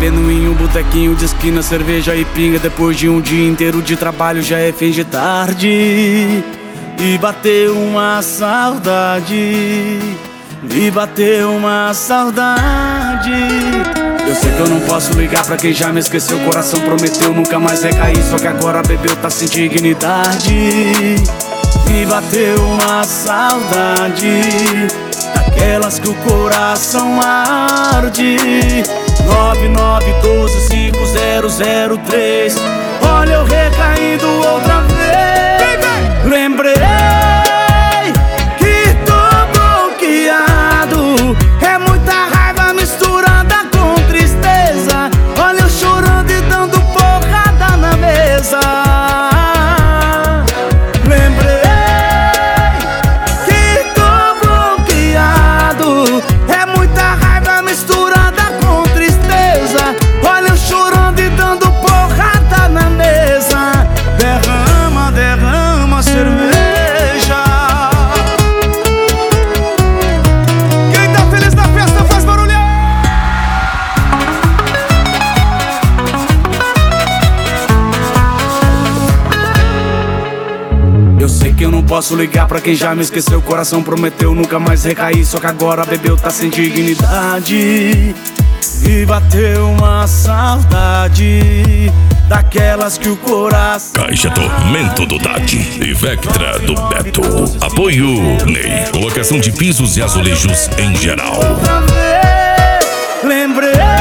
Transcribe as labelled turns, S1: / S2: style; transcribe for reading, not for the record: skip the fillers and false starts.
S1: bebendo em um botequinho de esquina, cerveja e pinga. Depois de um dia inteiro de trabalho já é fim de tarde. E bateu uma saudade, me bateu uma saudade. Eu sei que eu não posso ligar pra quem já me esqueceu. O coração prometeu nunca mais recair, só que agora bebeu, tá sem dignidade. Me bateu uma saudade, daquelas que o coração arde. 99125003. Olha eu recaindo outra vez. Lembrei que tô bloqueado. É muita raiva misturada com tristeza. Olha eu chorando e dando porrada na mesa. Lembrei que tô bloqueado. É muita raiva misturada com tristeza. Olha eu chorando e dando porrada na mesa. Derrama, derrama cerveja. Quem tá feliz na festa faz barulho. Eu sei que eu não posso ligar pra quem já me esqueceu. O coração prometeu nunca mais recair, só que agora bebeu, tá sem dignidade. E bateu uma saudade, daquelas que o coração...
S2: Caixa Tormento do Tati e Vectra do Beto. Apoio Ney. Colocação de pisos e azulejos em geral.
S1: Outra vez, lembrei